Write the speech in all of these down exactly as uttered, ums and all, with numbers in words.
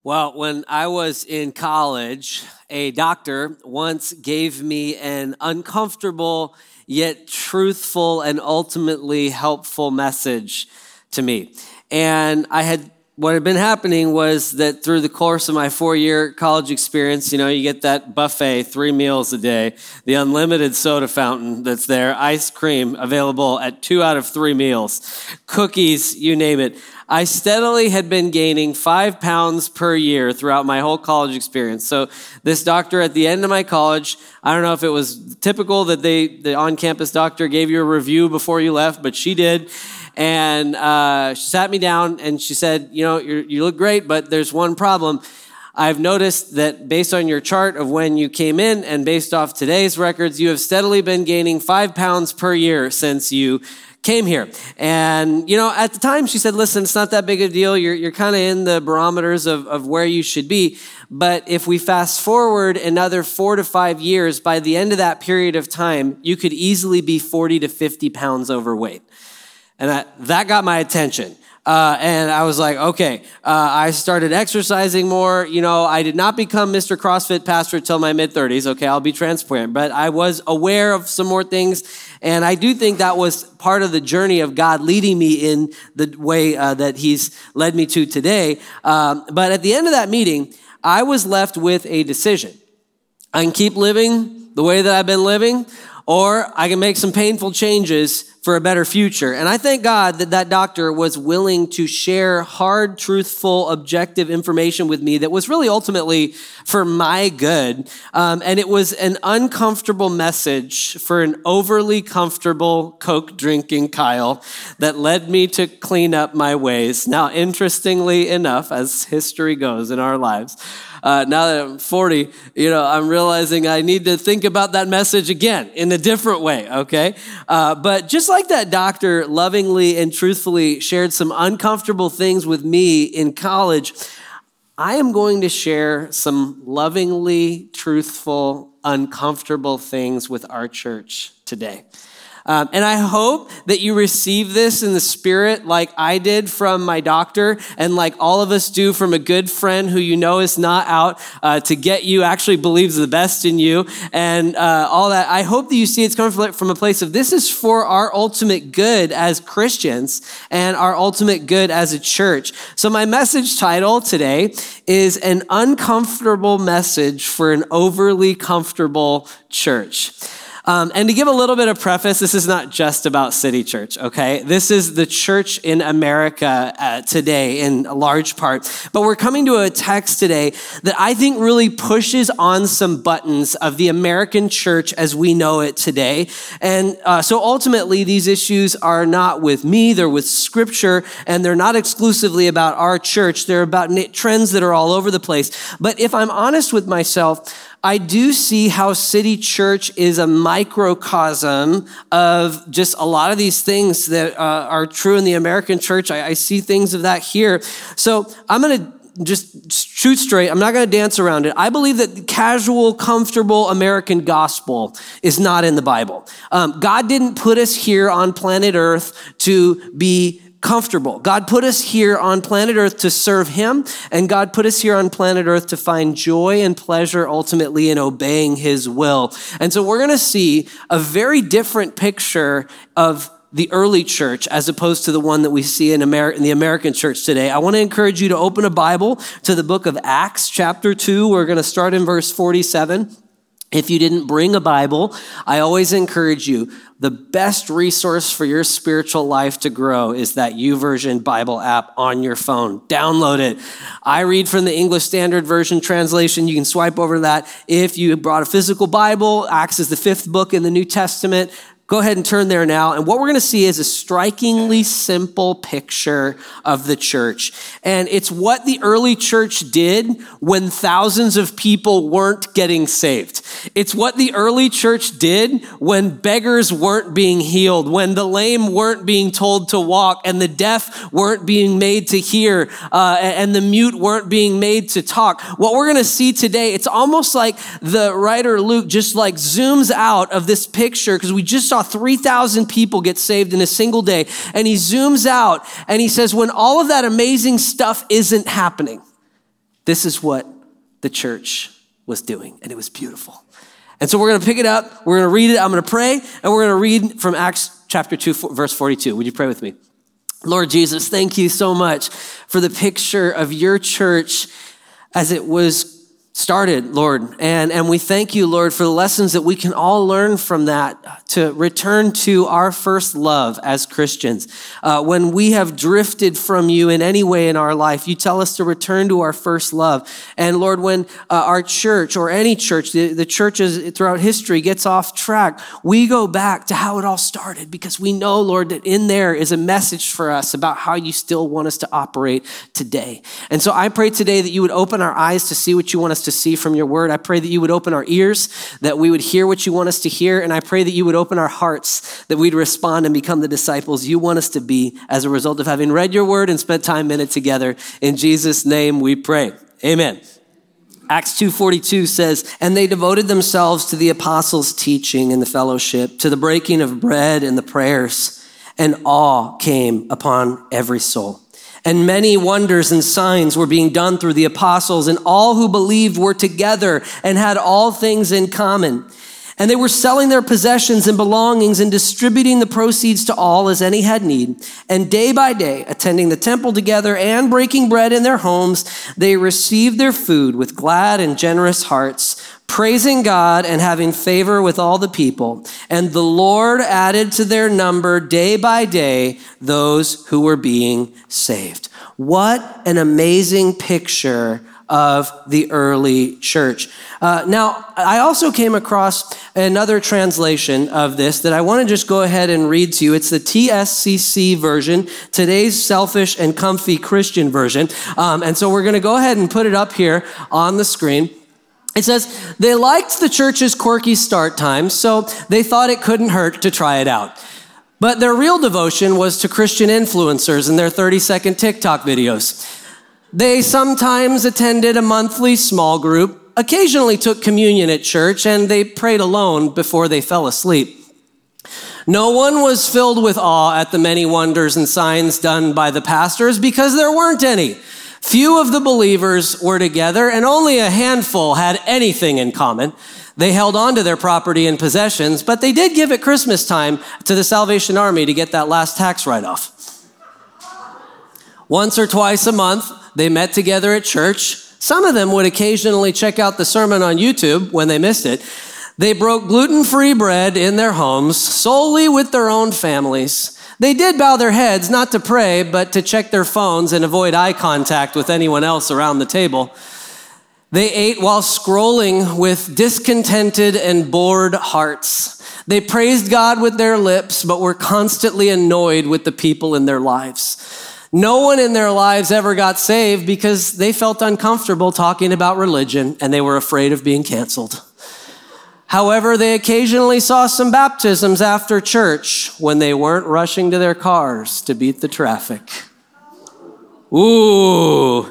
Well, when I was in college, a doctor once gave me an uncomfortable yet truthful and ultimately helpful message to me. And I had, what had been happening was that through the course of my four-year college experience, you know, you get that buffet, three meals a day, the unlimited soda fountain that's there, ice cream available at two out of three meals, cookies, you name it. I steadily had been gaining five pounds per year throughout my whole college experience. So this doctor at the end of my college, I don't know if it was typical that they, the on-campus doctor gave you a review before you left, but she did. And uh, she sat me down and she said, you know, you're, you look great, but there's one problem. I've noticed that based on your chart of when you came in and based off today's records, you have steadily been gaining five pounds per year since you came here. And, you know, at the time she said, listen, it's not that big a deal. You're you're kind of in the barometers of, of where you should be. But if we fast forward another four to five years, by the end of that period of time, you could easily be forty to fifty pounds overweight. And that, that got my attention. Uh, and I was like, okay, uh, I started exercising more. You know, I did not become Mister CrossFit pastor till my mid thirties. Okay, I'll be transparent, but I was aware of some more things. And I do think that was part of the journey of God leading me in the way uh, that he's led me to today. Um, but at the end of that meeting, I was left with a decision. I can keep living the way that I've been living, or I can make some painful changes for a better future. And I thank God that that doctor was willing to share hard, truthful, objective information with me that was really ultimately for my good. Um, and it was an uncomfortable message for an overly comfortable Coke drinking Kyle that led me to clean up my ways. Now, interestingly enough, as history goes in our lives, Uh, now that I'm forty, you know, I'm realizing I need to think about that message again in a different way, okay? Uh, but just like that doctor lovingly and truthfully shared some uncomfortable things with me in college, I am going to share some lovingly truthful, uncomfortable things with our church today. Um, and I hope that you receive this in the spirit like I did from my doctor and like all of us do from a good friend who you know is not out uh, to get you, actually believes the best in you and uh, all that. I hope that you see it's coming from a place of this is for our ultimate good as Christians and our ultimate good as a church. So my message title today is An Uncomfortable Message for an Overly Comfortable Church. Um, and to give a little bit of preface, this is not just about City Church, okay? This is the church in America uh, today in a large part. But we're coming to a text today that I think really pushes on some buttons of the American church as we know it today. And uh, so ultimately, these issues are not with me, they're with Scripture, and they're not exclusively about our church. They're about trends that are all over the place. But if I'm honest with myself, I do see how City Church is a microcosm of just a lot of these things that uh, are true in the American church. I, I see things of that here. So I'm going to just shoot straight. I'm not going to dance around it. I believe that the casual, comfortable American gospel is not in the Bible. Um, God didn't put us here on planet Earth to be comfortable. God put us here on planet Earth to serve him, and God put us here on planet Earth to find joy and pleasure ultimately in obeying his will. And so we're going to see a very different picture of the early church as opposed to the one that we see in, Ameri- in the American church today. I want to encourage you to open a Bible to the book of Acts chapter two. We're going to start in verse forty-seven. If you didn't bring a Bible, I always encourage you, the best resource for your spiritual life to grow is that YouVersion Bible app on your phone. Download it. I read from the English Standard Version translation. You can swipe over that. If you brought a physical Bible, Acts is the fifth book in the New Testament. Go ahead and turn there now. And what we're going to see is a strikingly simple picture of the church. And it's what the early church did when thousands of people weren't getting saved. It's what the early church did when beggars weren't being healed, when the lame weren't being told to walk, and the deaf weren't being made to hear, uh, and the mute weren't being made to talk. What we're going to see today, it's almost like the writer Luke just like zooms out of this picture because we just saw three thousand people get saved in a single day. And he zooms out and he says, when all of that amazing stuff isn't happening, This is what the church was doing, and it was beautiful. And so we're going to pick it up. We're going to read it. I'm going to pray, and we're going to read from Acts chapter two, verse forty-two. Would you pray with me? Lord Jesus, thank you so much for the picture of your church as it was started, Lord. And, and we thank you, Lord, for the lessons that we can all learn from that to return to our first love as Christians. Uh, when we have drifted from you in any way in our life, you tell us to return to our first love. And Lord, when uh, our church or any church, the, the churches throughout history gets off track, we go back to how it all started because we know, Lord, that in there is a message for us about how you still want us to operate today. And so I pray today that you would open our eyes to see what you want us to see from your word. I pray that you would open our ears, that we would hear what you want us to hear. And I pray that you would open our hearts, that we'd respond and become the disciples you want us to be as a result of having read your word and spent time in it together. In Jesus' name we pray. Amen. Acts two forty-two says, and they devoted themselves to the apostles' teaching and the fellowship, to the breaking of bread and the prayers, and awe came upon every soul. And many wonders and signs were being done through the apostles, and all who believed were together and had all things in common. And they were selling their possessions and belongings and distributing the proceeds to all as any had need. And day by day, attending the temple together and breaking bread in their homes, they received their food with glad and generous hearts, praising God and having favor with all the people. And the Lord added to their number day by day those who were being saved. What an amazing picture of the early church. Uh, now, I also came across another translation of this that I want to just go ahead and read to you. It's the T S C C version, Today's Selfish and Comfy Christian version. Um, and so we're going to go ahead and put it up here on the screen. It says, they liked the church's quirky start time, so they thought it couldn't hurt to try it out. But their real devotion was to Christian influencers and their thirty-second TikTok videos. They sometimes attended a monthly small group, occasionally took communion at church, and they prayed alone before they fell asleep. No one was filled with awe at the many wonders and signs done by the pastors because there weren't any. Few of the believers were together, and only a handful had anything in common. They held on to their property and possessions, but they did give at Christmas time to the Salvation Army to get that last tax write-off. Once or twice a month, they met together at church. Some of them would occasionally check out the sermon on YouTube when they missed it. They broke gluten-free bread in their homes solely with their own families. They did bow their heads, not to pray, but to check their phones and avoid eye contact with anyone else around the table. They ate while scrolling with discontented and bored hearts. They praised God with their lips, but were constantly annoyed with the people in their lives. No one in their lives ever got saved because they felt uncomfortable talking about religion and they were afraid of being canceled. However, they occasionally saw some baptisms after church when they weren't rushing to their cars to beat the traffic. Ooh.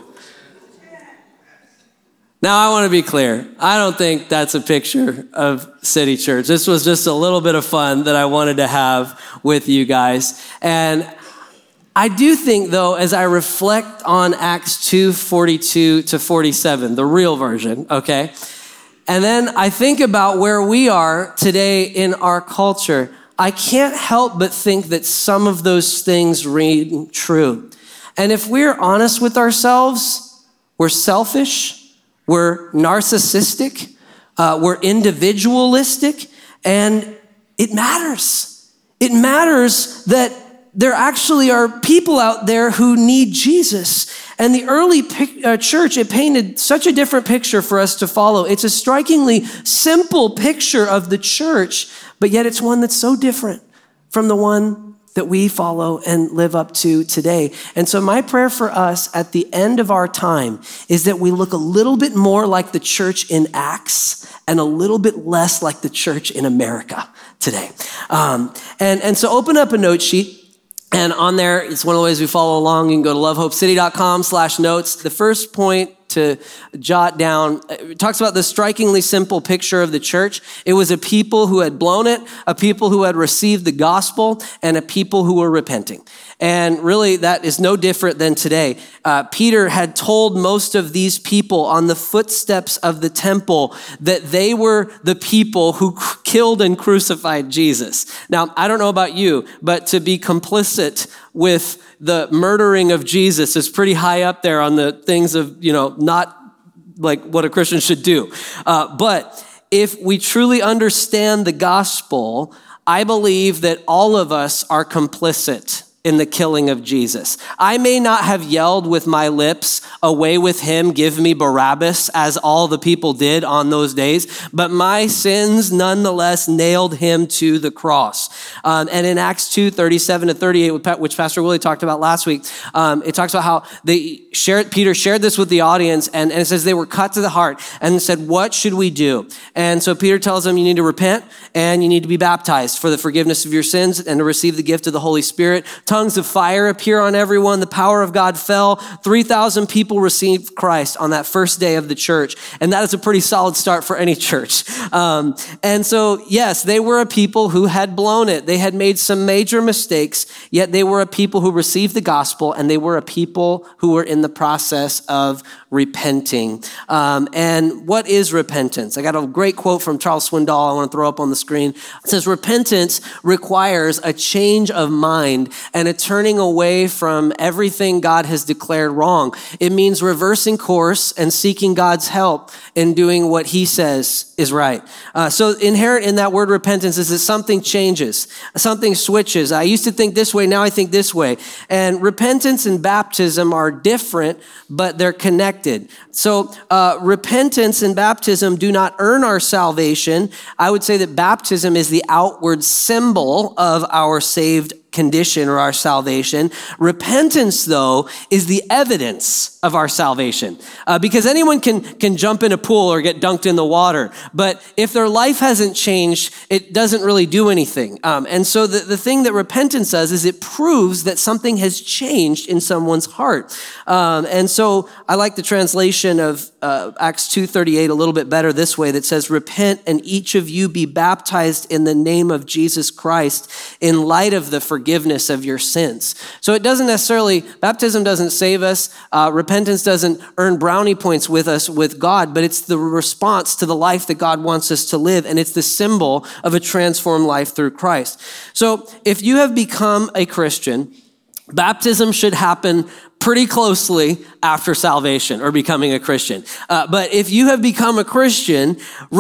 Now, I want to be clear. I don't think that's a picture of City Church. This was just a little bit of fun that I wanted to have with you guys. And I do think, though, as I reflect on Acts two forty-two to forty-seven, the real version, okay? And then I think about where we are today in our culture. I can't help but think that some of those things ring true. And if we're honest with ourselves, we're selfish, we're narcissistic, uh, we're individualistic, and it matters. It matters that there actually are people out there who need Jesus. And the early pic- uh, church, it painted such a different picture for us to follow. It's a strikingly simple picture of the church, but yet it's one that's so different from the one that we follow and live up to today. And so my prayer for us at the end of our time is that we look a little bit more like the church in Acts and a little bit less like the church in America today. Um, and, and so open up a note sheet. And on there, it's one of the ways we follow along. You can go to lovehopecity.com slash notes. The first point to jot down. It talks about the strikingly simple picture of the church. It was a people who had blown it, a people who had received the gospel, and a people who were repenting. And really, that is no different than today. Uh, Peter had told most of these people on the footsteps of the temple that they were the people who killed and crucified Jesus. Now, I don't know about you, but to be complicit with the murdering of Jesus is pretty high up there on the things of, you know, not like what a Christian should do. Uh, but if we truly understand the gospel, I believe that all of us are complicit in the killing of Jesus. I may not have yelled with my lips, "Away with him, give me Barabbas," as all the people did on those days, but my sins nonetheless nailed him to the cross. Um, and in Acts two, thirty-seven to thirty-eight, which Pastor Willie talked about last week, um, it talks about how they shared, Peter shared this with the audience, and, and it says they were cut to the heart and said, "What should we do?" And so Peter tells them, you need to repent and you need to be baptized for the forgiveness of your sins and to receive the gift of the Holy Spirit. Tongues of fire appear on everyone. The power of God fell. three thousand people received Christ on that first day of the church. And that is a pretty solid start for any church. Um, and so, yes, they were a people who had blown it. They had made some major mistakes, yet they were a people who received the gospel, and they were a people who were in the process of repenting. Um, and what is repentance? I got a great quote from Charles Swindoll I want to throw up on the screen. It says, repentance requires a change of mind and a turning away from everything God has declared wrong. It means reversing course and seeking God's help in doing what he says is right. Uh, so inherent in that word repentance is that something changes, something switches. I used to think this way, now I think this way. And repentance and baptism are different, but they're connected. So uh, repentance and baptism do not earn our salvation. I would say that baptism is the outward symbol of our saved condition or our salvation. Repentance, though, is the evidence of our salvation. Uh, because anyone can, can jump in a pool or get dunked in the water. But if their life hasn't changed, it doesn't really do anything. Um, and so the, the thing that repentance does is it proves that something has changed in someone's heart. Um, and so I like the translation of uh, Acts two thirty-eight a little bit better this way, that says, repent and each of you be baptized in the name of Jesus Christ in light of the forgiveness forgiveness of your sins. So it doesn't necessarily, baptism doesn't save us. Uh, repentance doesn't earn brownie points with us, with God, but it's the response to the life that God wants us to live. And it's the symbol of a transformed life through Christ. So if you have become a Christian, baptism should happen pretty closely after salvation or becoming a Christian. Uh, but if you have become a Christian,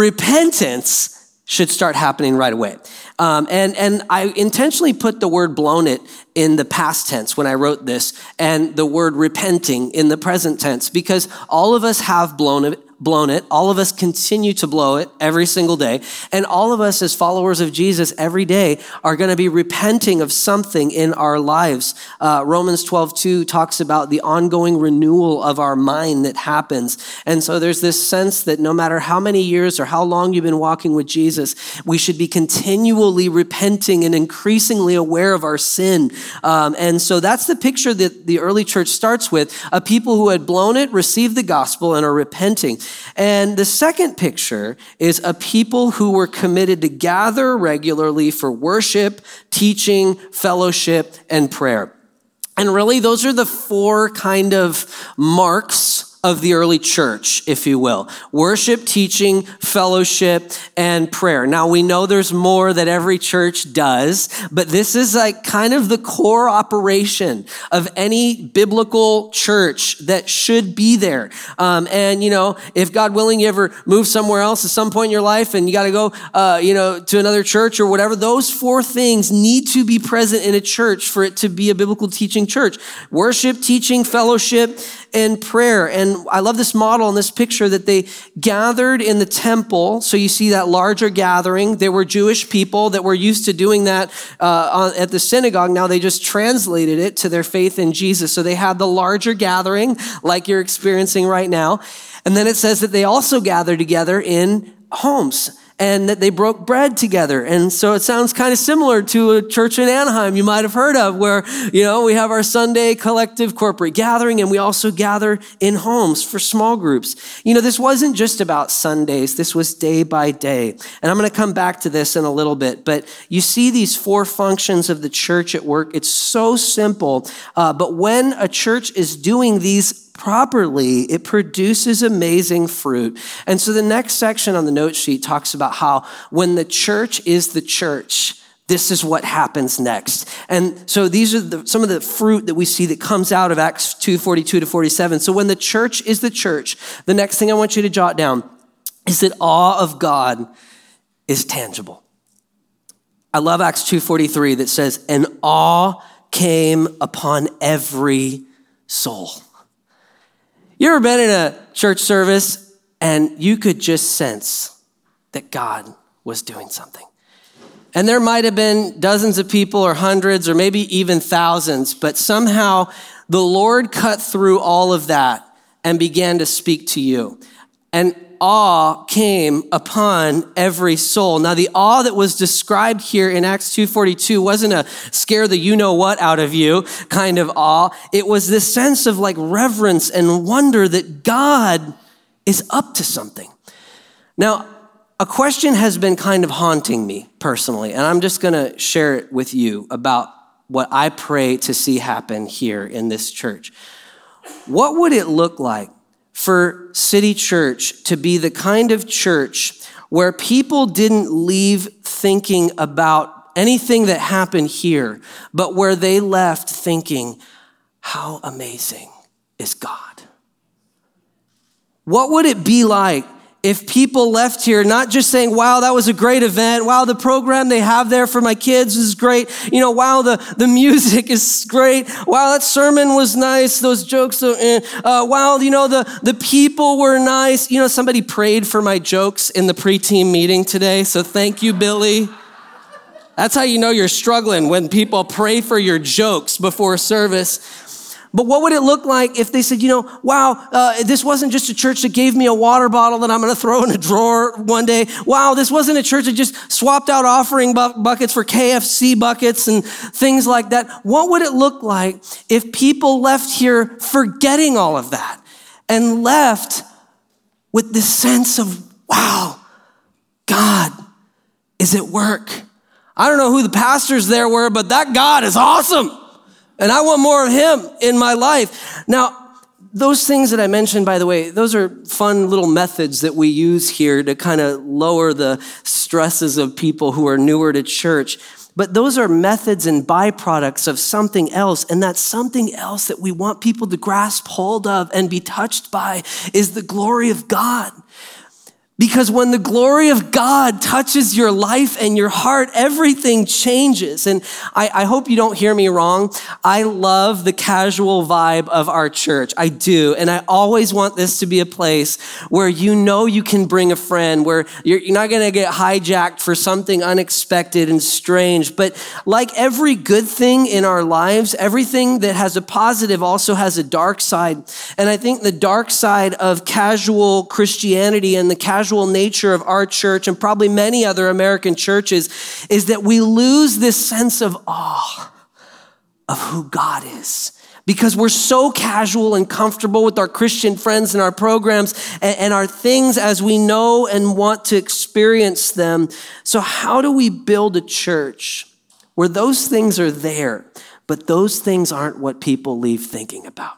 repentance should start happening right away. Um, and, and I intentionally put the word blown it in the past tense when I wrote this, and the word repenting in the present tense, because all of us have blown it, blown it. All of us continue to blow it every single day. And all of us as followers of Jesus every day are going to be repenting of something in our lives. Uh, Romans twelve two talks about the ongoing renewal of our mind that happens. And so there's this sense that no matter how many years or how long you've been walking with Jesus, we should be continually repenting and increasingly aware of our sin. Um, and so that's the picture that the early church starts with, a people who had blown it, received the gospel, and are repenting. And the second picture is a people who were committed to gather regularly for worship, teaching, fellowship, and prayer. And really, those are the four kind of marks of the early church, if you will. Worship, teaching, fellowship, and prayer. Now, we know there's more that every church does, but this is like kind of the core operation of any biblical church that should be there. Um, and, you know, if God willing, you ever move somewhere else at some point in your life and you got to go, uh, you know, to another church or whatever, those four things need to be present in a church for it to be a biblical teaching church. Worship, teaching, fellowship, and prayer. And I love this model and this picture that they gathered in the temple. So you see that larger gathering. There were Jewish people that were used to doing that uh, at the synagogue. Now they just translated it to their faith in Jesus. So they had the larger gathering like you're experiencing right now. And then it says that they also gathered together in homes. and that they broke bread together. And so it sounds kind of similar to a church in Anaheim you might have heard of, where, you know, we have our Sunday collective corporate gathering, and we also gather in homes for small groups. You know, this wasn't just about Sundays. This was day by day. And I'm going to come back to this in a little bit. But you see these four functions of the church at work. It's so simple. Uh, but when a church is doing these properly, it produces amazing fruit. And so the next section on the note sheet talks about how when the church is the church, this is what happens next. And so these are the, some of the fruit that we see that comes out of Acts two, forty-two to forty-seven. So when the church is the church, the next thing I want you to jot down is that awe of God is tangible. I love Acts two forty-three that says, and awe came upon every soul. You ever been in a church service and you could just sense that God was doing something? And there might have been dozens of people or hundreds or maybe even thousands, but somehow the Lord cut through all of that and began to speak to you. And awe came upon every soul. Now, the awe that was described here in Acts two forty-two wasn't a scare the you-know-what out of you kind of awe. It was this sense of like reverence and wonder that God is up to something. Now, a question has been kind of haunting me personally, and I'm just going to share it with you about what I pray to see happen here in this church. What would it look like for City Church to be the kind of church where people didn't leave thinking about anything that happened here, but where they left thinking, how amazing is God? What would it be like if people left here not just saying, wow, that was a great event. Wow, the program they have there for my kids is great. You know, wow, the, the music is great. Wow, that sermon was nice. Those jokes, uh, uh, wow, you know, the, the people were nice. You know, somebody prayed for my jokes in the pre-team meeting today. So thank you, Billy. That's how you know you're struggling, when people pray for your jokes before service. But what would it look like if they said, you know, wow, uh, this wasn't just a church that gave me a water bottle that I'm going to throw in a drawer one day. Wow, this wasn't a church that just swapped out offering bu- buckets for K F C buckets and things like that. What would it look like if people left here forgetting all of that and left with this sense of, wow, God is at work. I don't know who the pastors there were, but that God is awesome. And I want more of him in my life. Now, those things that I mentioned, by the way, those are fun little methods that we use here to kind of lower the stresses of people who are newer to church. But those are methods and byproducts of something else. And that something else that we want people to grasp hold of and be touched by is the glory of God. Because when the glory of God touches your life and your heart, everything changes. And I, I hope you don't hear me wrong. I love the casual vibe of our church. I do. And I always want this to be a place where you know you can bring a friend, where you're, you're not going to get hijacked for something unexpected and strange. But like every good thing in our lives, everything that has a positive also has a dark side. And I think the dark side of casual Christianity and the casual nature of our church and probably many other American churches is that we lose this sense of awe of who God is, because we're so casual and comfortable with our Christian friends and our programs and, and our things as we know and want to experience them. So how do we build a church where those things are there, but those things aren't what people leave thinking about?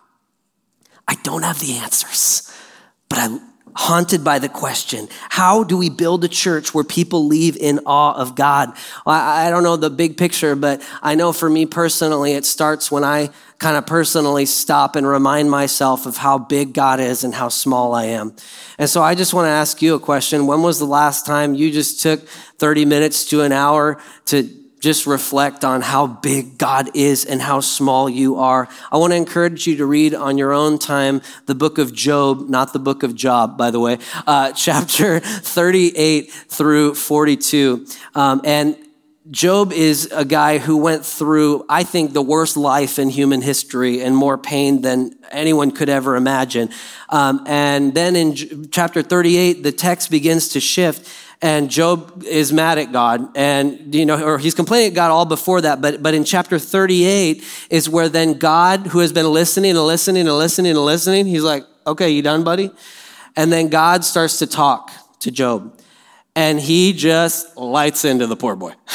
I don't have the answers, but I haunted by the question, how do we build a church where people leave in awe of God? Well, I don't know the big picture, but I know for me personally, it starts when I kind of personally stop and remind myself of how big God is and how small I am. And so I just want to ask you a question. When was the last time you just took thirty minutes to an hour to just reflect on how big God is and how small you are? I want to encourage you to read on your own time the book of Job, not the book of Job, by the way, uh, chapter thirty-eight through forty-two. Um, and Job is a guy who went through, I think, the worst life in human history and more pain than anyone could ever imagine. Um, and then in J- chapter thirty-eight, the text begins to shift, and Job is mad at God, and you know, or he's complaining at God all before that. But but in chapter thirty-eight is where then God, who has been listening and listening and listening and listening, he's like, "Okay, you done, buddy?" And then God starts to talk to Job. And he just lights into the poor boy.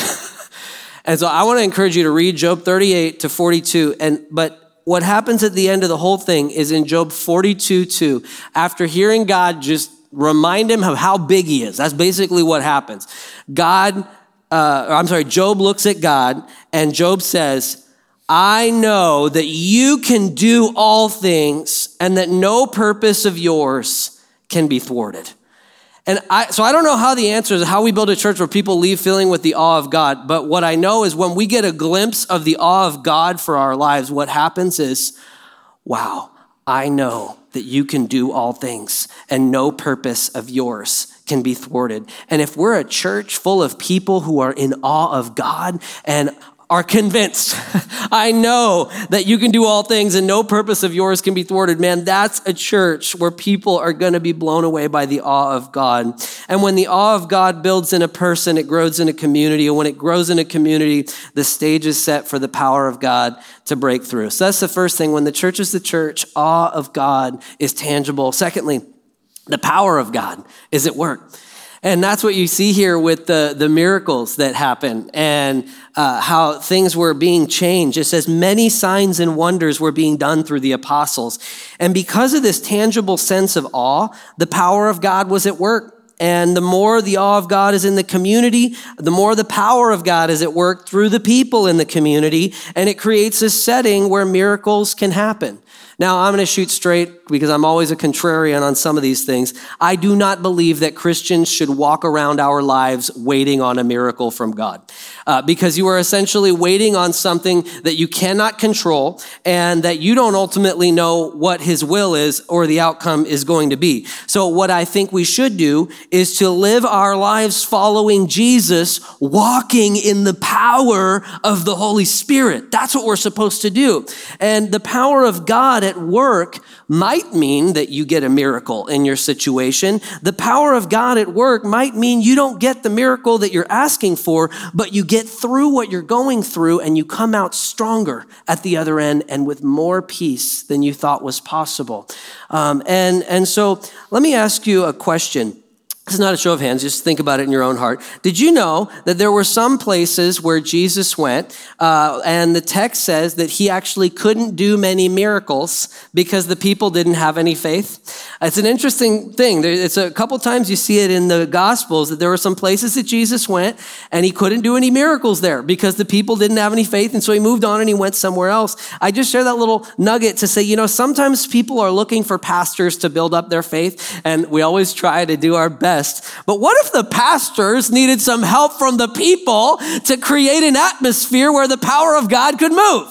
And so I want to encourage you to read Job thirty-eight to forty-two. And but what happens at the end of the whole thing is in Job forty-two two, after hearing God just remind him of how big he is. That's basically what happens. God, uh, I'm sorry, Job looks at God and Job says, I know that you can do all things and that no purpose of yours can be thwarted. And I, so I don't know how the answer is, how we build a church where people leave feeling with the awe of God. But what I know is when we get a glimpse of the awe of God for our lives, what happens is, wow, I know that you can do all things and no purpose of yours can be thwarted. And if we're a church full of people who are in awe of God and are convinced, I know that you can do all things and no purpose of yours can be thwarted. Man, that's a church where people are going to be blown away by the awe of God. And when the awe of God builds in a person, it grows in a community. And when it grows in a community, the stage is set for the power of God to break through. So that's the first thing. When the church is the church, awe of God is tangible. Secondly, the power of God is at work. And that's what you see here with the, the miracles that happen and uh, how things were being changed. It says many signs and wonders were being done through the apostles. And because of this tangible sense of awe, the power of God was at work. And the more the awe of God is in the community, the more the power of God is at work through the people in the community. And it creates a setting where miracles can happen. Now, I'm going to shoot straight because I'm always a contrarian on some of these things. I do not believe that Christians should walk around our lives waiting on a miracle from God, uh, because you are essentially waiting on something that you cannot control and that you don't ultimately know what his will is or the outcome is going to be. So what I think we should do is to live our lives following Jesus, walking in the power of the Holy Spirit. That's what we're supposed to do. And the power of God at work might mean that you get a miracle in your situation. The power of God at work might mean you don't get the miracle that you're asking for, but you get through what you're going through and you come out stronger at the other end and with more peace than you thought was possible. Um, and, and so let me ask you a question. This is not a show of hands, just think about it in your own heart. Did you know that there were some places where Jesus went, uh, and the text says that he actually couldn't do many miracles because the people didn't have any faith? It's an interesting thing. There, it's a couple times you see it in the Gospels that there were some places that Jesus went and he couldn't do any miracles there because the people didn't have any faith, and so he moved on and he went somewhere else. I just share that little nugget to say, you know, sometimes people are looking for pastors to build up their faith, and we always try to do our best. But what if the pastors needed some help from the people to create an atmosphere where the power of God could move?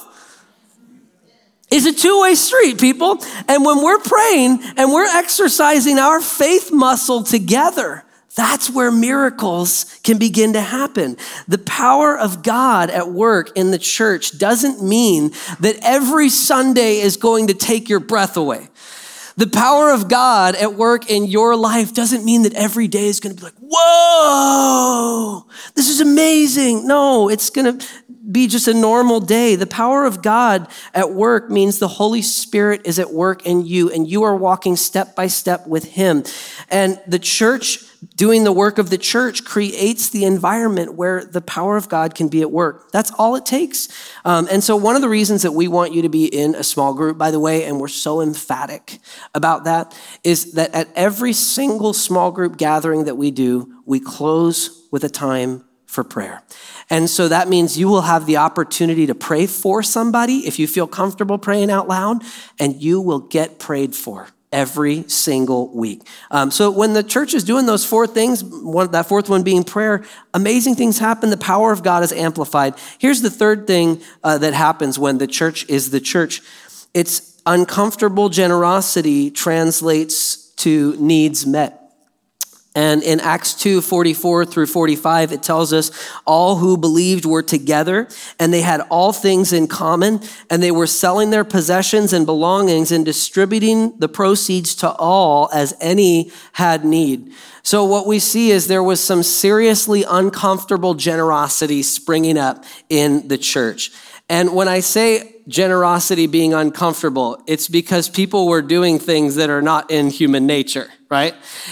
It's a two-way street, people. And when we're praying and we're exercising our faith muscle together, that's where miracles can begin to happen. The power of God at work in the church doesn't mean that every Sunday is going to take your breath away. The power of God at work in your life doesn't mean that every day is going to be like, whoa, this is amazing. No, it's going to be just a normal day. The power of God at work means the Holy Spirit is at work in you and you are walking step by step with him. And the church doing the work of the church creates the environment where the power of God can be at work. That's all it takes. Um, and so one of the reasons that we want you to be in a small group, by the way, and we're so emphatic about that, is that at every single small group gathering that we do, we close with a time for prayer. And so that means you will have the opportunity to pray for somebody if you feel comfortable praying out loud, and you will get prayed for every single week. Um, so when the church is doing those four things, one, that fourth one being prayer, amazing things happen. The power of God is amplified. Here's the third thing uh, that happens when the church is the church. It's uncomfortable generosity translates to needs met. And in Acts two, forty-four through forty-five, it tells us all who believed were together and they had all things in common and they were selling their possessions and belongings and distributing the proceeds to all as any had need. So what we see is there was some seriously uncomfortable generosity springing up in the church. And when I say generosity being uncomfortable, it's because people were doing things that are not in human nature, right?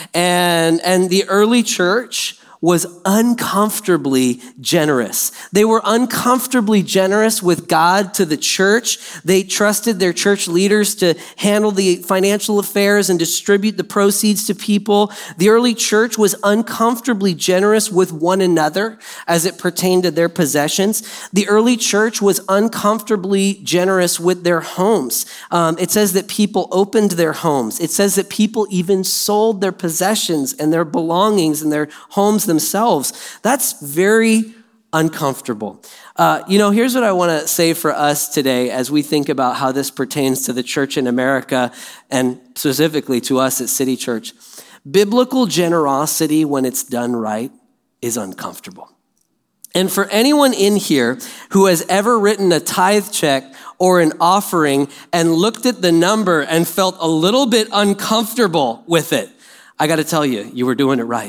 And, and the early church was uncomfortably generous. They were uncomfortably generous with God to the church. They trusted their church leaders to handle the financial affairs and distribute the proceeds to people. The early church was uncomfortably generous with one another as it pertained to their possessions. The early church was uncomfortably generous with their homes. Um, it says that people opened their homes. It says that people even sold their possessions and their belongings and their homes themselves. That's very uncomfortable. Uh, you know, here's what I want to say for us today as we think about how this pertains to the church in America and specifically to us at City Church. Biblical generosity, when it's done right, is uncomfortable. And for anyone in here who has ever written a tithe check or an offering and looked at the number and felt a little bit uncomfortable with it, I got to tell you, you were doing it right.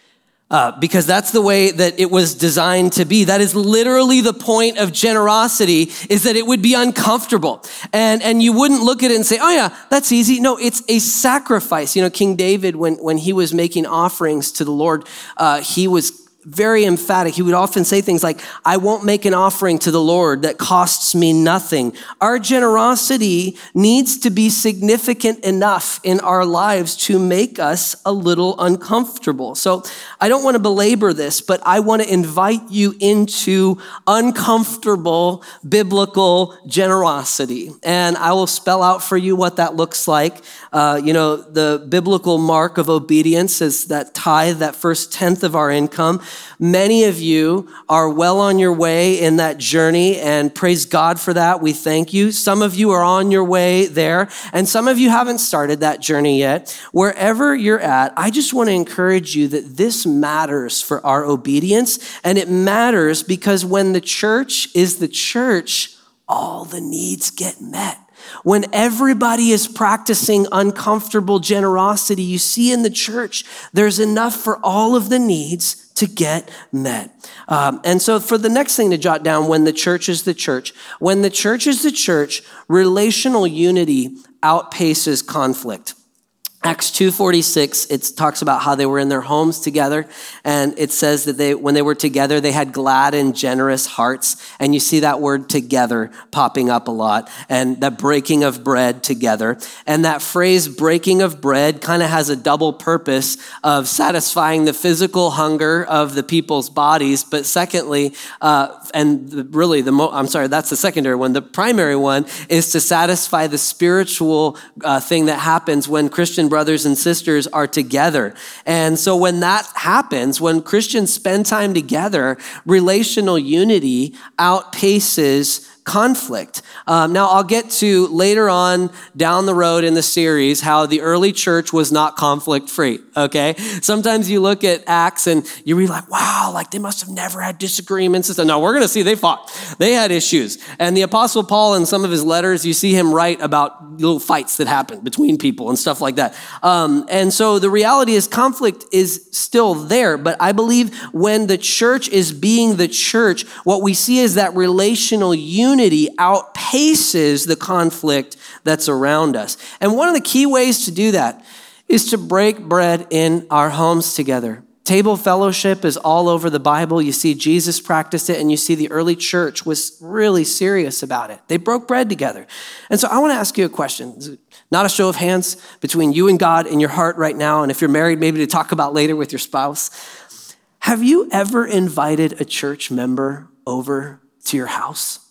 Uh, because that's the way that it was designed to be. That is literally the point of generosity, is that it would be uncomfortable. And, and you wouldn't look at it and say, oh yeah, that's easy. No, it's a sacrifice. You know, King David, when, when he was making offerings to the Lord, uh, he was very emphatic. He would often say things like, I won't make an offering to the Lord that costs me nothing. Our generosity needs to be significant enough in our lives to make us a little uncomfortable. So I don't want to belabor this, but I want to invite you into uncomfortable biblical generosity. And I will spell out for you what that looks like. Uh, you know, the biblical mark of obedience is that tithe, that first tenth of our income. Many of you are well on your way in that journey, and praise God for that. We thank you. Some of you are on your way there, and some of you haven't started that journey yet. Wherever you're at, I just want to encourage you that this matters for our obedience, and it matters because when the church is the church, all the needs get met. When everybody is practicing uncomfortable generosity, you see in the church, there's enough for all of the needs to get met. Um, and so for the next thing to jot down, when the church is the church, when the church is the church, relational unity outpaces conflict. Acts two forty-six, it talks about how they were in their homes together. And it says that they, when they were together, they had glad and generous hearts. And you see that word together popping up a lot, and that breaking of bread together. And that phrase breaking of bread kind of has a double purpose of satisfying the physical hunger of the people's bodies. But secondly, uh, and the, really the, mo- I'm sorry, that's the secondary one. The primary one is to satisfy the spiritual uh, thing that happens when Christian brothers and sisters are together. And so when that happens, when Christians spend time together, relational unity outpaces conflict. Um, now, I'll get to later on down the road in the series how the early church was not conflict-free, okay? Sometimes you look at Acts and you read like, wow, like they must have never had disagreements. And no, we're going to see they fought. They had issues. And the Apostle Paul, in some of his letters, you see him write about little fights that happened between people and stuff like that. Um, and so the reality is conflict is still there. But I believe when the church is being the church, what we see is that relational unity Unity outpaces the conflict that's around us. And one of the key ways to do that is to break bread in our homes together. Table fellowship is all over the Bible. You see Jesus practiced it, and you see the early church was really serious about it. They broke bread together. And so I want to ask you a question. Not a show of hands between you and God in your heart right now, and if you're married, maybe to talk about later with your spouse. Have you ever invited a church member over to your house?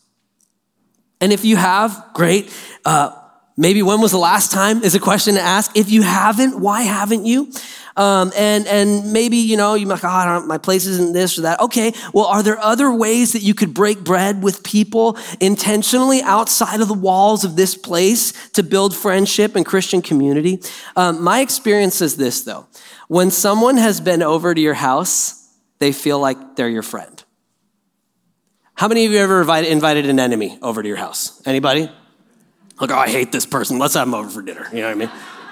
And if you have, great. Uh, maybe when was the last time is a question to ask. If you haven't, why haven't you? Um, and, and maybe, you know, you're like, oh, my place isn't this or that. Okay, well, are there other ways that you could break bread with people intentionally outside of the walls of this place to build friendship and Christian community? Um, my experience is this, though. When someone has been over to your house, they feel like they're your friend. How many of you ever invited, invited an enemy over to your house? Anybody? Like, oh, I hate this person. Let's have them over for dinner. You know what I mean?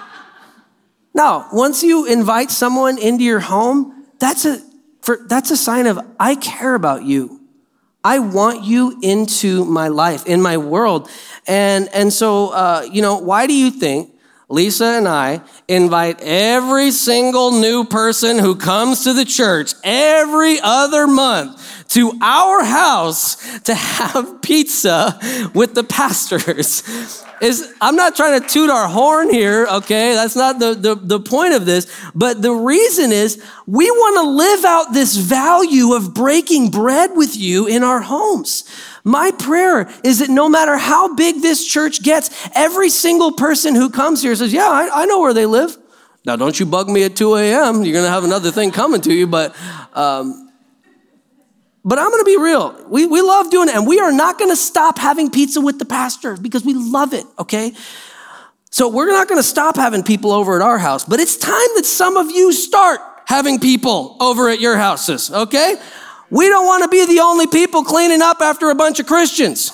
No, once you invite someone into your home, that's a for, that's a sign of, I care about you. I want you into my life, in my world. And, and so, uh, you know, why do you think Lisa and I invite every single new person who comes to the church every other month to our house to have pizza with the pastors? Is I'm not trying to toot our horn here, okay? That's not the, the, the point of this. But the reason is we want to live out this value of breaking bread with you in our homes. My prayer is that no matter how big this church gets, every single person who comes here says, yeah, I, I know where they live. Now, don't you bug me at two a.m. You're going to have another thing coming to you. But um, but I'm going to be real. We, we love doing it. And we are not going to stop having pizza with the pastor because we love it, okay? So we're not going to stop having people over at our house. But it's time that some of you start having people over at your houses, okay? We don't want to be the only people cleaning up after a bunch of Christians.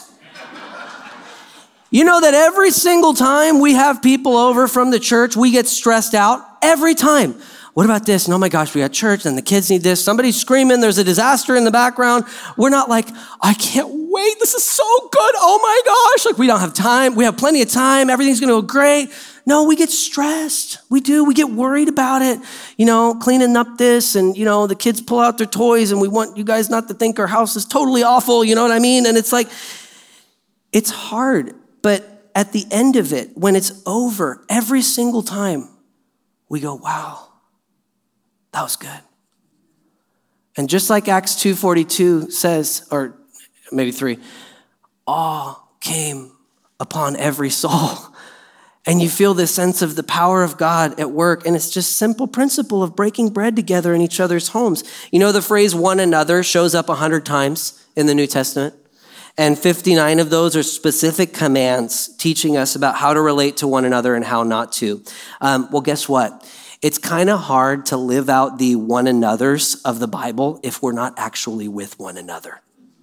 You know that every single time we have people over from the church, we get stressed out every time. What about this? And oh my gosh, we got church and the kids need this. Somebody's screaming. There's a disaster in the background. We're not like, I can't wait. This is so good. Oh my gosh. Like we don't have time. We have plenty of time. Everything's going to go great. No, we get stressed. We do. We get worried about it. You know, cleaning up this and, you know, the kids pull out their toys and we want you guys not to think our house is totally awful. You know what I mean? And it's like, it's hard. But at the end of it, when it's over, every single time we go, wow, that was good. And just like Acts two forty-two says, or maybe three, awe came upon every soul. And you feel this sense of the power of God at work. And it's just simple principle of breaking bread together in each other's homes. You know, the phrase one another shows up a hundred times in the New Testament. And fifty-nine of those are specific commands teaching us about how to relate to one another and how not to. Um, well, guess what? It's kind of hard to live out the one another's of the Bible if we're not actually with one another.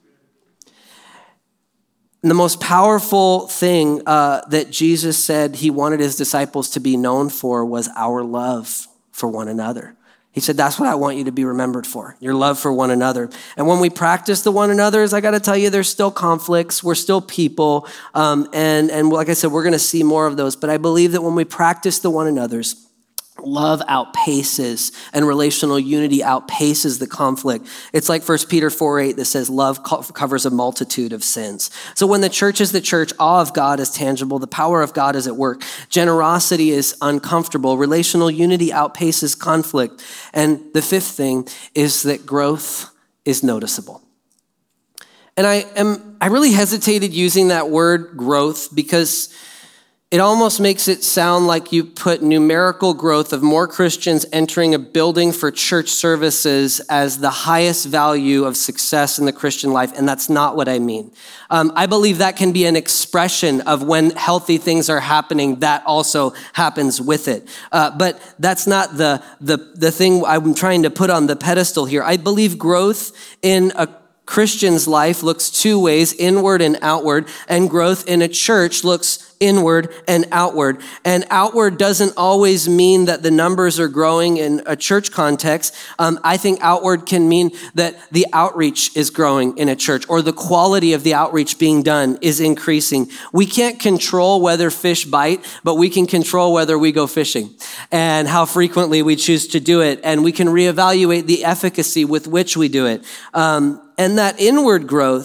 And the most powerful thing uh, that Jesus said he wanted his disciples to be known for was our love for one another. He said, that's what I want you to be remembered for, your love for one another. And when we practice the one another's, I got to tell you, there's still conflicts. We're still people. Um, and, and like I said, we're going to see more of those. But I believe that when we practice the one another's, love outpaces and relational unity outpaces the conflict. It's like First Peter four eight that says love co- covers a multitude of sins. So when the church is the church, awe of God is tangible. The power of God is at work. Generosity is uncomfortable. Relational unity outpaces conflict. And the fifth thing is that growth is noticeable. And I am, I really hesitated using that word growth because it almost makes it sound like you put numerical growth of more Christians entering a building for church services as the highest value of success in the Christian life, and that's not what I mean. Um, I believe that can be an expression of when healthy things are happening, that also happens with it. Uh, but that's not the, the, the thing I'm trying to put on the pedestal here. I believe growth in a Christian's life looks two ways, inward and outward, and growth in a church looks inward and outward. And outward doesn't always mean that the numbers are growing in a church context. Um, I think outward can mean that the outreach is growing in a church or the quality of the outreach being done is increasing. We can't control whether fish bite, but we can control whether we go fishing and how frequently we choose to do it. And we can reevaluate the efficacy with which we do it. Um, and that inward growth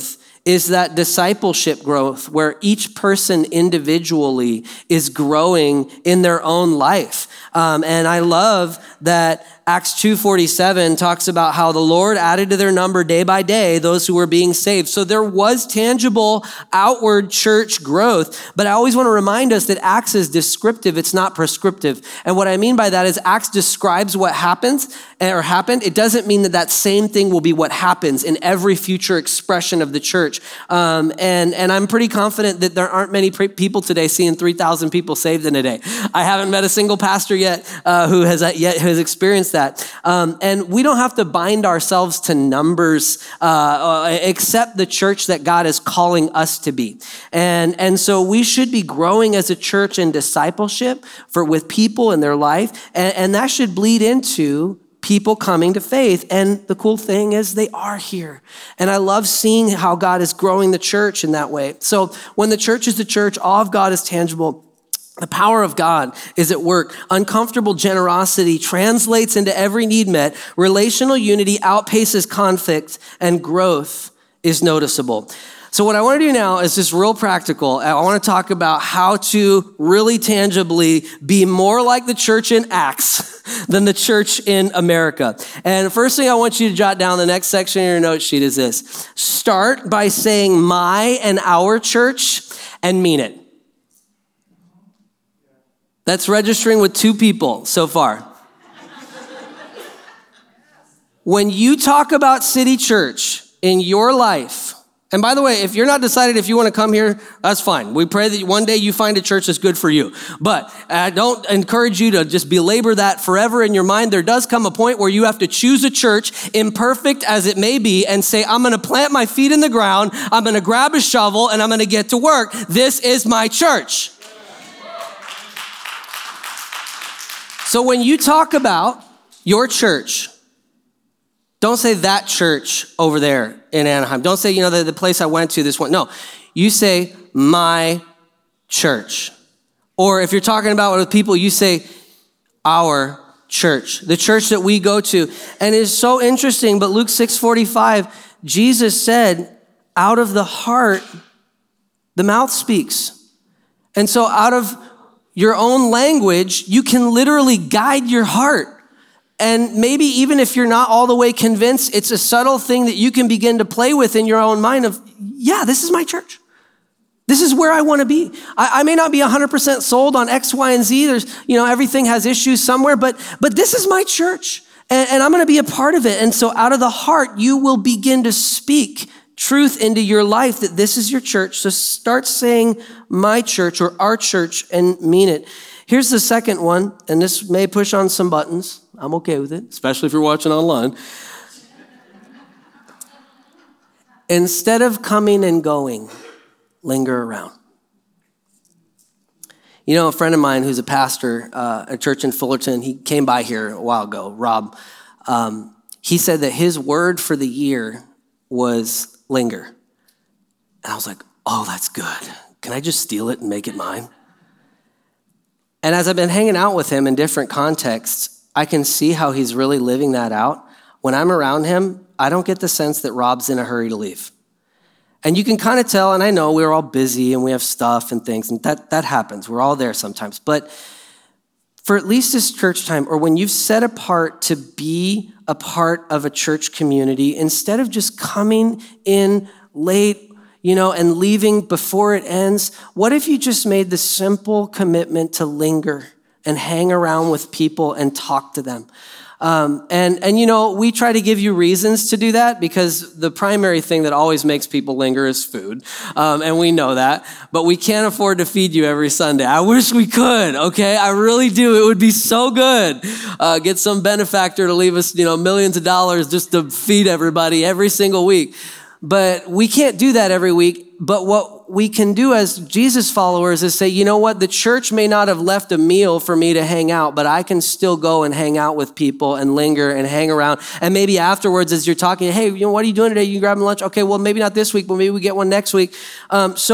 is that discipleship growth where each person individually is growing in their own life. Um, and I love that Acts two forty-seven talks about how the Lord added to their number day by day those who were being saved. So there was tangible outward church growth, but I always want to remind us that Acts is descriptive, it's not prescriptive. And what I mean by that is Acts describes what happens or happened. It doesn't mean that that same thing will be what happens in every future expression of the church. Um, and, and I'm pretty confident that there aren't many pre- people today seeing three thousand people saved in a day. I haven't met a single pastor yet uh, who has yet has experienced that. Um, and we don't have to bind ourselves to numbers, uh, except the church that God is calling us to be. And, and so we should be growing as a church in discipleship for with people in their life. And, and that should bleed into people coming to faith. And the cool thing is they are here. And I love seeing how God is growing the church in that way. So when the church is the church, all of God is tangible. The power of God is at work. Uncomfortable generosity translates into every need met. Relational unity outpaces conflict, and growth is noticeable. So what I want to do now is just real practical. I want to talk about how to really tangibly be more like the church in Acts than the church in America. And the first thing I want you to jot down, the next section in your note sheet is this. Start by saying my and our church and mean it. That's registering with two people so far. When you talk about City Church in your life, and by the way, if you're not decided if you want to come here, that's fine. We pray that one day you find a church that's good for you. But I don't encourage you to just belabor that forever in your mind. There does come a point where you have to choose a church, imperfect as it may be, and say, I'm going to plant my feet in the ground, I'm going to grab a shovel, and I'm going to get to work. This is my church. So when you talk about your church, don't say that church over there in Anaheim. Don't say, you know, the, the place I went to, this one. No, you say my church. Or if you're talking about with people, you say our church, the church that we go to. And it's so interesting, but Luke six forty-five, Jesus said, out of the heart, the mouth speaks. And so out of your own language, you can literally guide your heart. And maybe even if you're not all the way convinced, it's a subtle thing that you can begin to play with in your own mind of, yeah, this is my church. This is where I want to be. I, I may not be one hundred percent sold on X, Y, and Z. There's, you know, everything has issues somewhere, but, but this is my church. And, and I'm going to be a part of it. And so out of the heart, you will begin to speak truth into your life that this is your church. So start saying my church or our church and mean it. Here's the second one, and this may push on some buttons. I'm okay with it, especially if you're watching online. Instead of coming and going, linger around. You know, a friend of mine who's a pastor uh, at a church in Fullerton, he came by here a while ago, Rob. Um, he said that his word for the year was linger. And I was like, oh, that's good. Can I just steal it and make it mine? And as I've been hanging out with him in different contexts, I can see how he's really living that out. When I'm around him, I don't get the sense that Rob's in a hurry to leave. And you can kind of tell, and I know we're all busy and we have stuff and things, and that, that happens. We're all there sometimes. But for at least this church time, or when you've set apart to be a part of a church community, instead of just coming in late, you know, and leaving before it ends, what if you just made the simple commitment to linger and hang around with people and talk to them? Um, and, and, you know, we try to give you reasons to do that because the primary thing that always makes people linger is food. Um, and we know that, but we can't afford to feed you every Sunday. I wish we could, okay? I really do. It would be so good. Uh, get some benefactor to leave us, you know, millions of dollars just to feed everybody every single week. But we can't do that every week. But what we can do as Jesus followers is say, you know what? The church may not have left a meal for me to hang out, but I can still go and hang out with people and linger and hang around. And maybe afterwards, as you're talking, hey, you know, what are you doing today? You grabbing lunch? Okay, well, maybe not this week, but maybe we get one next week. Um, so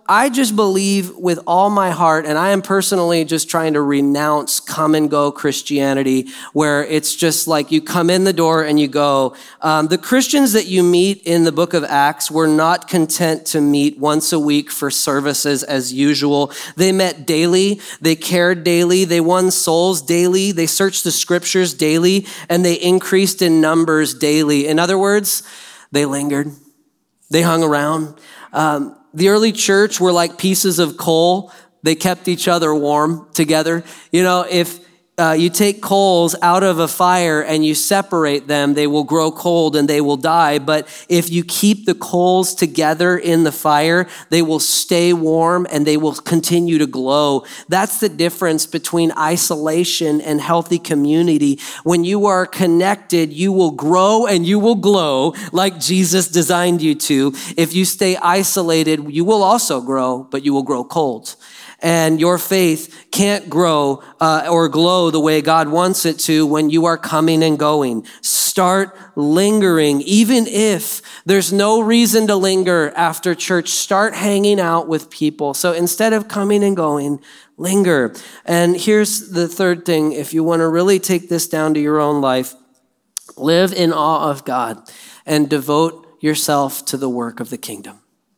I just believe with all my heart, and I am personally just trying to renounce come and go Christianity, where it's just like you come in the door and you go. Um, the Christians that you meet in the book of Acts were not content to meet once a week for services as usual. They met daily, they cared daily, they won souls daily, they searched the scriptures daily, and they increased in numbers daily. In other words, they lingered, they hung around. Um, The early church were like pieces of coal. They kept each other warm together. You know, if uh, you take coals out of a fire and you separate them, they will grow cold and they will die. But if you keep the coals together in the fire, they will stay warm and they will continue to glow. That's the difference between isolation and healthy community. When you are connected, you will grow and you will glow like Jesus designed you to. If you stay isolated, you will also grow, but you will grow cold. And your faith can't grow uh, or glow the way God wants it to when you are coming and going. Start lingering, even if there's no reason to linger after church. Start hanging out with people. So instead of coming and going, linger. And here's the third thing. If you want to really take this down to your own life, live in awe of God and devote yourself to the work of the kingdom.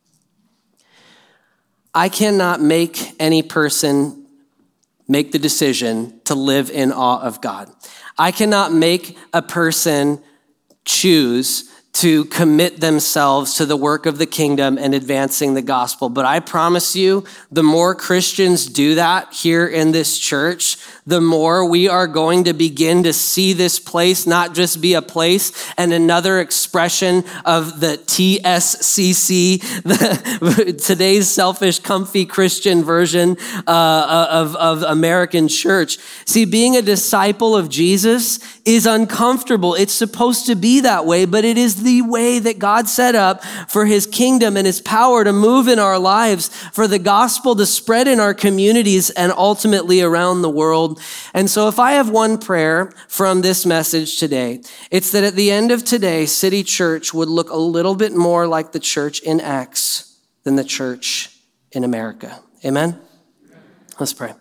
I cannot make any person make the decision to live in awe of God. I cannot make a person choose to commit themselves to the work of the kingdom and advancing the gospel. But I promise you, the more Christians do that here in this church, the more we are going to begin to see this place not just be a place and another expression of the T S C C, the, today's selfish, comfy Christian version uh, of, of American church. See, being a disciple of Jesus is uncomfortable. It's supposed to be that way, but it is the way that God set up for his kingdom and his power to move in our lives, for the gospel to spread in our communities and ultimately around the world. And so if I have one prayer from this message today, it's that at the end of today, City Church would look a little bit more like the church in Acts than the church in America. Amen? Let's pray.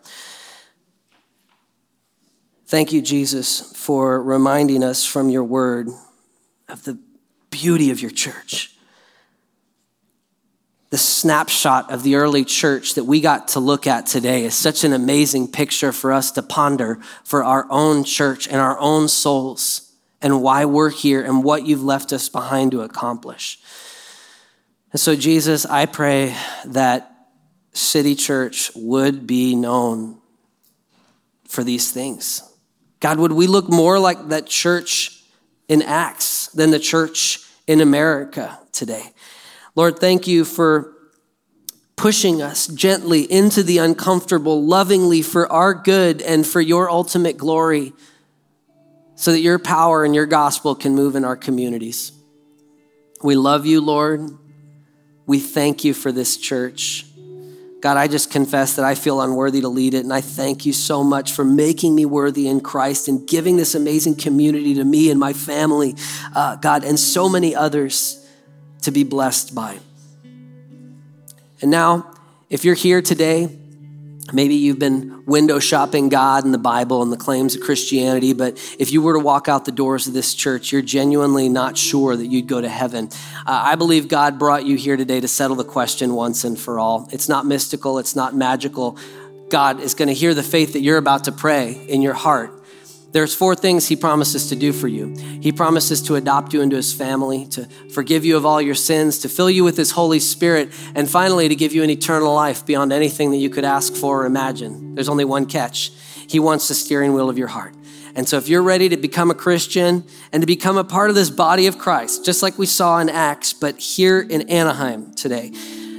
Thank you, Jesus, for reminding us from your word of the beauty of your church. The snapshot of the early church that we got to look at today is such an amazing picture for us to ponder for our own church and our own souls and why we're here and what you've left us behind to accomplish. And so, Jesus, I pray that City Church would be known for these things. God, would we look more like that church in Acts than the church in America today? Lord, thank you for pushing us gently into the uncomfortable, lovingly for our good and for your ultimate glory, so that your power and your gospel can move in our communities. We love you, Lord. We thank you for this church. God, I just confess that I feel unworthy to lead it, and I thank you so much for making me worthy in Christ and giving this amazing community to me and my family, uh, God, and so many others to be blessed by. And now, if you're here today, maybe you've been window shopping God and the Bible and the claims of Christianity, but if you were to walk out the doors of this church, you're genuinely not sure that you'd go to heaven. Uh, I believe God brought you here today to settle the question once and for all. It's not mystical. It's not magical. God is going to hear the faith that you're about to pray in your heart. There's four things he promises to do for you. He promises to adopt you into his family, to forgive you of all your sins, to fill you with his Holy Spirit, and finally to give you an eternal life beyond anything that you could ask for or imagine. There's only one catch. He wants the steering wheel of your heart. And so if you're ready to become a Christian and to become a part of this body of Christ, just like we saw in Acts, but here in Anaheim today,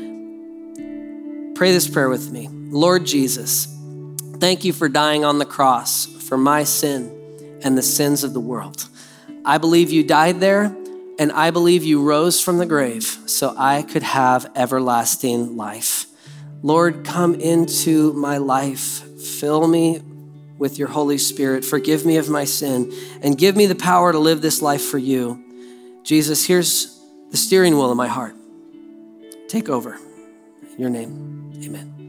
pray this prayer with me. Lord Jesus, thank you for dying on the cross for my sin and the sins of the world. I believe you died there, and I believe you rose from the grave so I could have everlasting life. Lord, come into my life. Fill me with your Holy Spirit. Forgive me of my sin and give me the power to live this life for you. Jesus, here's the steering wheel of my heart. Take over. your name, amen.